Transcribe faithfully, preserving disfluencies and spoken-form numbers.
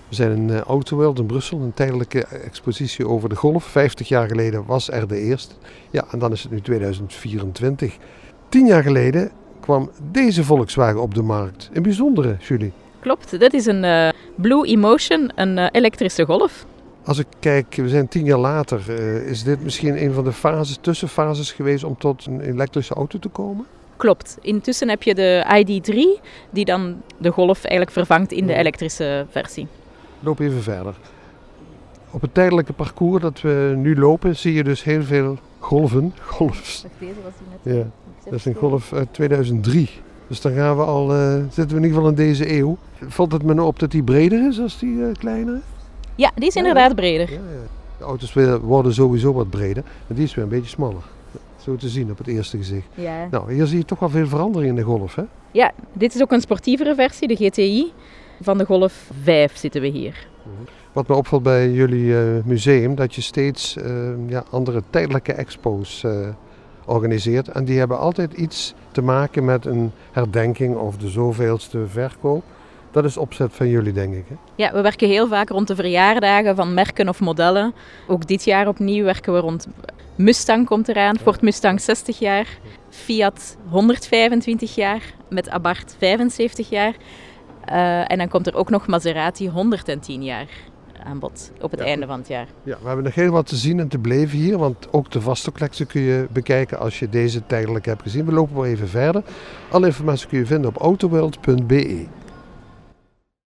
We zijn in uh, Autoworld in Brussel, een tijdelijke expositie over de Golf. Vijftig jaar geleden was er de eerste. Ja, en dan is het nu tweeduizend vierentwintig. Tien jaar geleden kwam deze Volkswagen op de markt. Een bijzondere, Julie. Klopt, dit is een uh, Blue Emotion, een uh, elektrische Golf. Als ik kijk, we zijn tien jaar later. Uh, is dit misschien een van de fases, tussenfases geweest om tot een elektrische auto te komen? Klopt. Intussen heb je de I D drie, die dan de Golf eigenlijk vervangt in de elektrische versie. Loop even verder. Op het tijdelijke parcours dat we nu lopen, zie je dus heel veel golven. Golfs. Deze was die net. Ja, dat is een Golf uit tweeduizend drie. Dus dan gaan we al, uh, zitten we in ieder geval in deze eeuw. Valt het me nou op dat die breder is als die uh, kleinere? Ja, die is inderdaad breder. Ja, ja. De auto's worden sowieso wat breder, maar die is weer een beetje smaller. Zo te zien op het eerste gezicht. Ja. Nou, hier zie je toch wel veel verandering in de Golf, hè? Ja, dit is ook een sportievere versie, de G T I. Van de Golf vijf zitten we hier. Wat me opvalt bij jullie uh, museum, dat je steeds uh, ja, andere tijdelijke expo's uh, organiseert. En die hebben altijd iets te maken met een herdenking of de zoveelste verkoop. Dat is opzet van jullie, denk ik, hè? Ja, we werken heel vaak rond de verjaardagen van merken of modellen. Ook dit jaar opnieuw werken we rond Mustang komt eraan, Ford Mustang zestig jaar, Fiat honderdvijfentwintig jaar, met Abarth vijfenzeventig jaar. Uh, en dan komt er ook nog Maserati honderdtien jaar aan bod op het ja. einde van het jaar. Ja, we hebben nog heel wat te zien en te beleven hier, want ook de vaste collectie kun je bekijken als je deze tijdelijk hebt gezien. We lopen wel even verder. Alle informatie kun je vinden op autoworld punt b e.